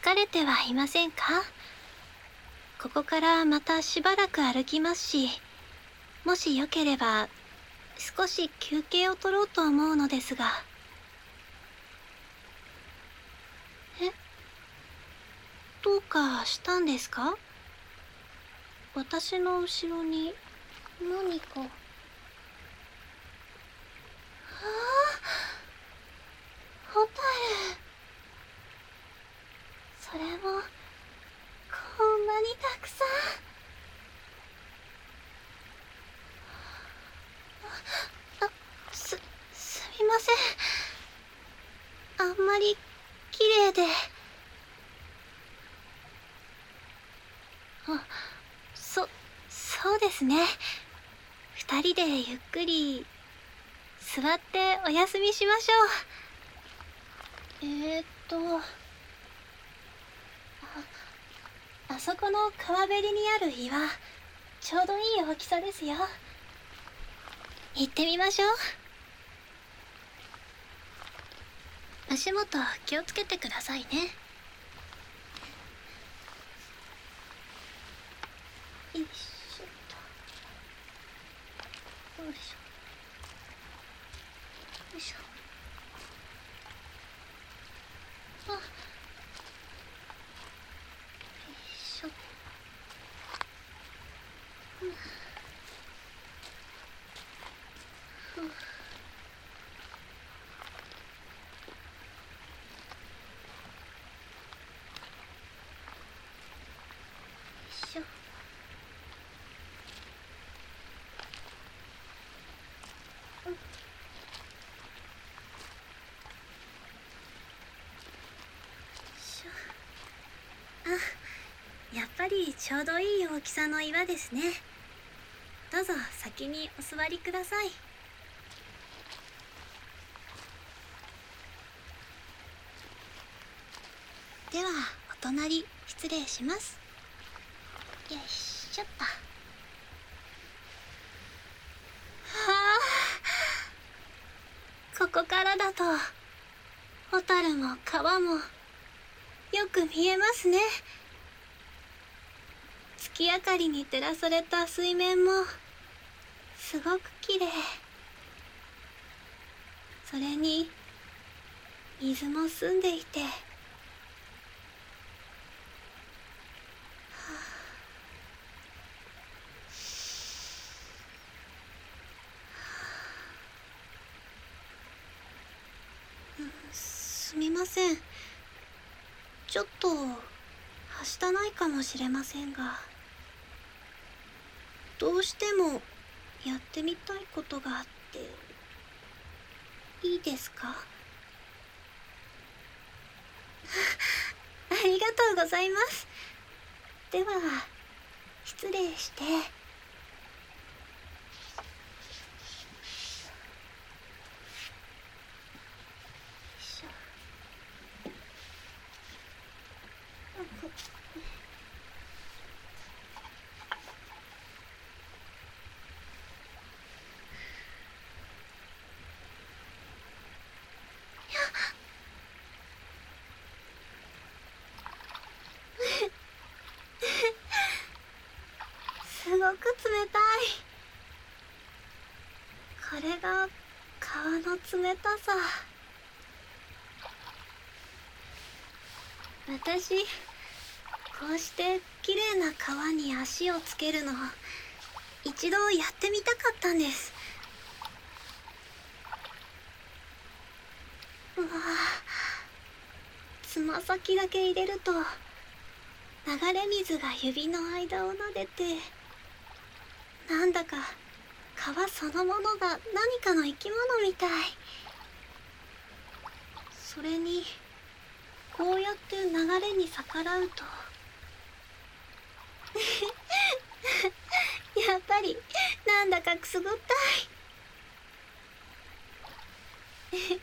疲れてはいませんか？ここからまたしばらく歩きますし、もしよければ少し休憩を取ろうと思うのですが。え、どうかしたんですか？私の後ろに何か。ああ、ホタル。それもこんなにたくさん。すみません。あんまり綺麗で。あ、そうですね。二人でゆっくり座ってお休みしましょう。あそこの川べりにある岩、ちょうどいい大きさですよ。行ってみましょう。足元気をつけてくださいね。よいしょっと。よいしょ。よいしょ。あ、よいしょ。ふう。しょ。しょ。あ、やっぱりちょうどいい大きさの岩ですね。どうぞ先にお座りください。ではお隣失礼します。よいしょっと。はあ、ここからだとホタルも川もよく見えますね。月明かりに照らされた水面もすごく綺麗。それに水も澄んでいて、すみません。ちょっとはしたないかもしれませんが、どうしてもやってみたいことがあって、いいですか？ありがとうございます。では失礼して。すごく冷たい。これが川の冷たさ。私、こうして綺麗な川に足をつけるの一度やってみたかったんです。うわあ、つま先だけ入れると流れ水が指の間を撫でて、なんだか川そのものが何かの生き物みたい。それにこうやって流れに逆らうとやっぱりなんだかくすぐったい。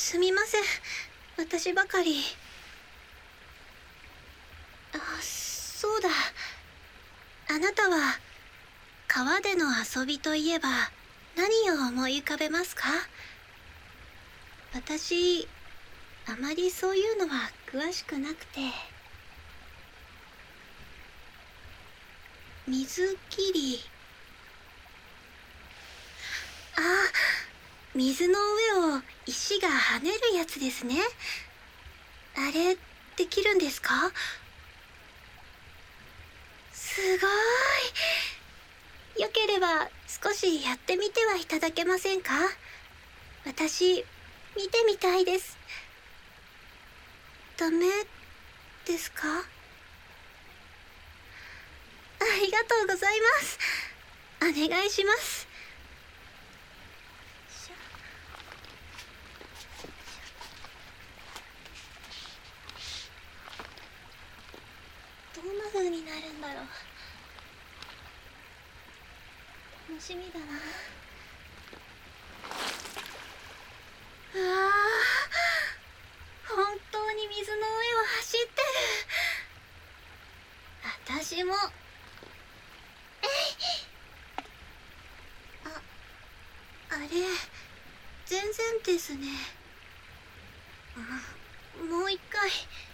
すみません、私ばかり。そうだ。あなたは川での遊びといえば何を思い浮かべますか？私、あまりそういうのは詳しくなくて。水切り。水の上を石が跳ねるやつですね。あれ、できるんですか？すごい。よければ少しやってみてはいただけませんか？私、見てみたいです。ダメですか？ありがとうございます。お願いします。どんな風になるんだろう。楽しみだな。うわー、本当に水の上を走ってる。私も。あれ、全然ですね。もう一回。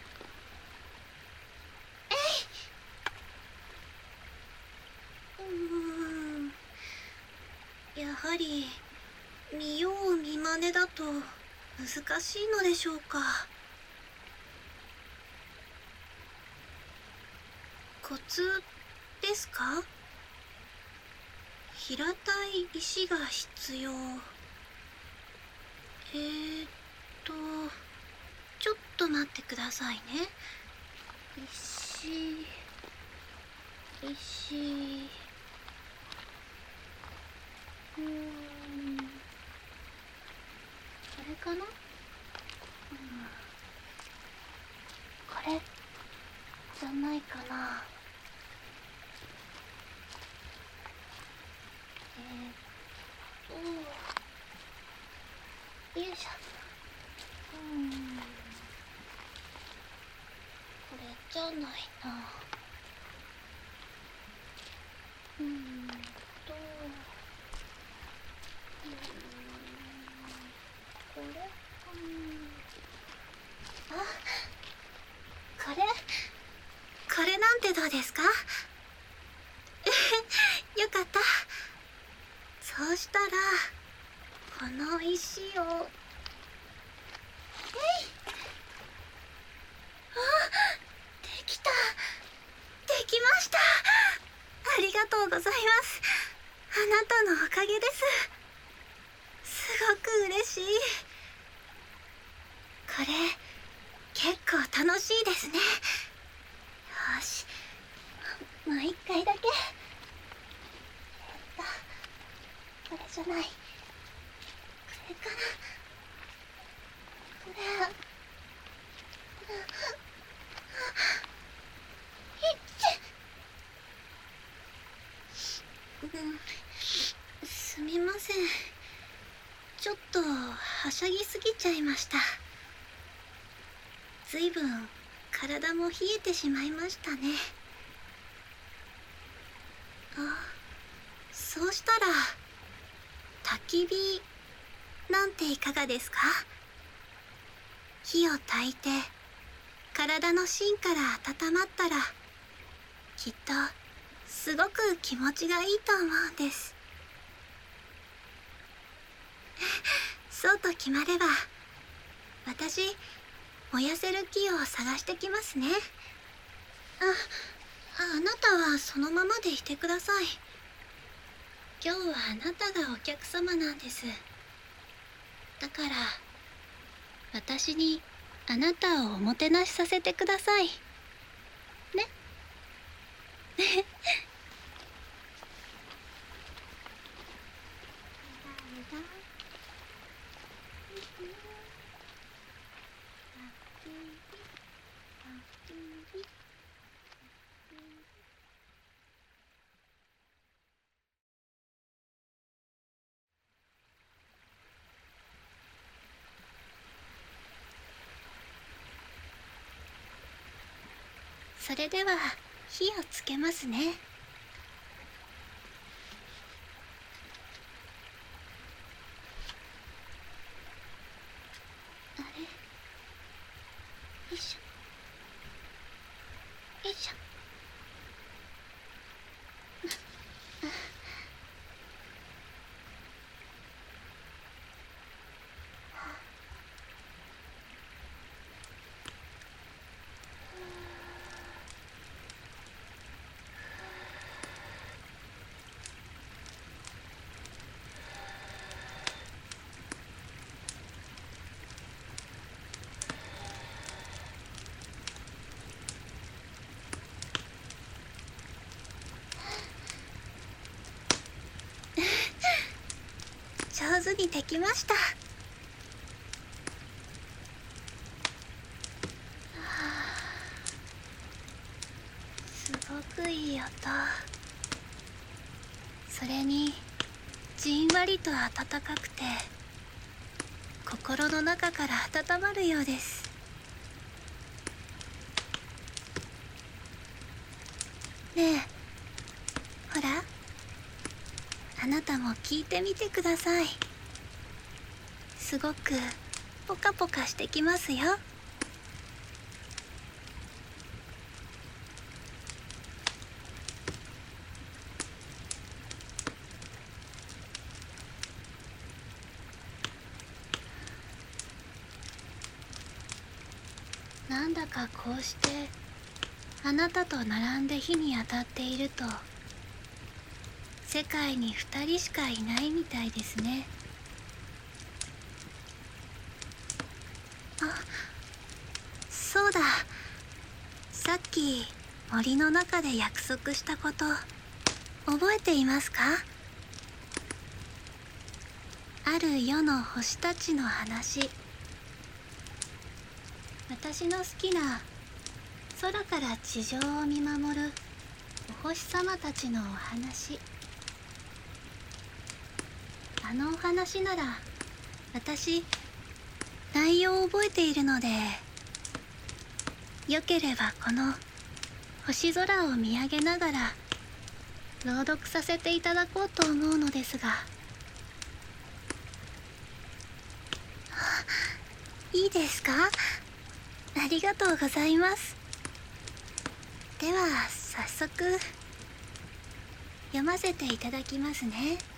やはり見よう見まねだと難しいのでしょうか。コツですか？平たい石が必要。ちょっと待ってくださいね。石。これかな？これじゃないかな。よいしょ。これじゃないな。これこれなんてどうですか？よかった。そうしたらこの石をできた。できました。ありがとうございます。あなたのおかげです。すごく嬉しい。これ結構楽しいですね。よし、もう一回だけ。これじゃない。これかな。これ。すみません。ちょっとはしゃぎすぎちゃいました。ずいぶん体も冷えてしまいましたね。そうしたら焚き火なんていかがですか？火を焚いて体の芯から温まったらきっとすごく気持ちがいいと思うんです。そうと決まれば私燃やせる木を探してきますね。あなたはそのままでいてください。今日はあなたがお客様なんです。だから私にあなたをおもてなしさせてくださいね。 それでは火をつけますね。あれ、よいしょよいしょ。上手にできました。すごくいい音。それにじんわりと暖かくて心の中から温まるようです。ねえ、ほら、あなたも聞いてみてください。すごくポカポカしてきますよ。なんだかこうしてあなたと並んで火に当たっていると世界に2人しかいないみたいですね。あ、そうだ。さっき森の中で約束したこと覚えていますか？ある夜の星たちの話。私の好きな空から地上を見守るお星様たちのお話。あのお話なら私内容を覚えているので、よければこの星空を見上げながら朗読させていただこうと思うのですが。いいですか？ありがとうございます。では早速読ませていただきますね。